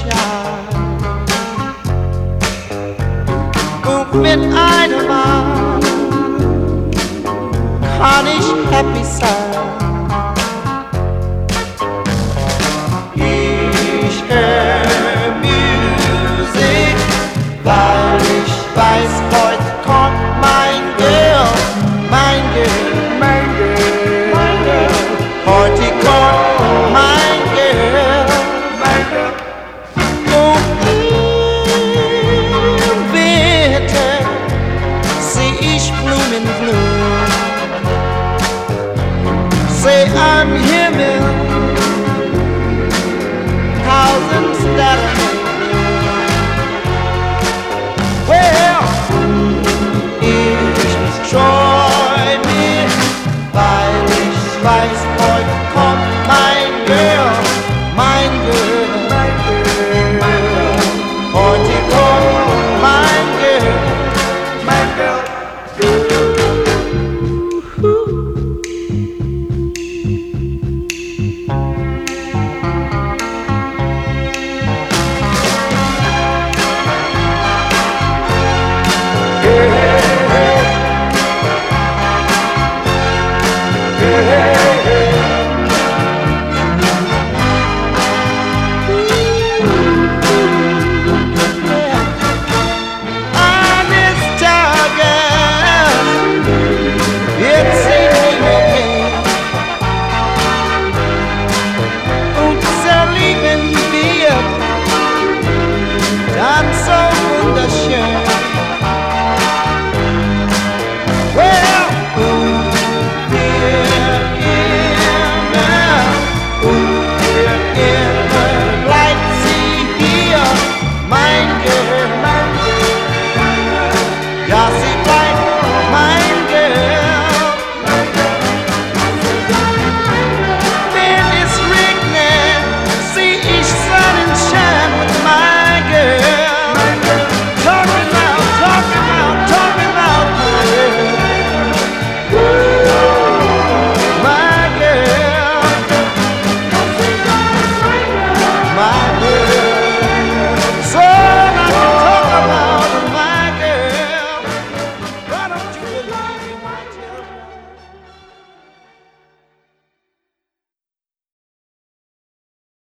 Sonnenschein. Und mit einem Mal kann ich happy sein. Ich hör Musik, weil ich weiß, heute kommt mein Girl, mein Girl, mein Girl, mein Girl. Heute kommt mein Girl, mein Girl. Und im Winter seh ich Blumen blühen, seh am Himmel tausend Sterne.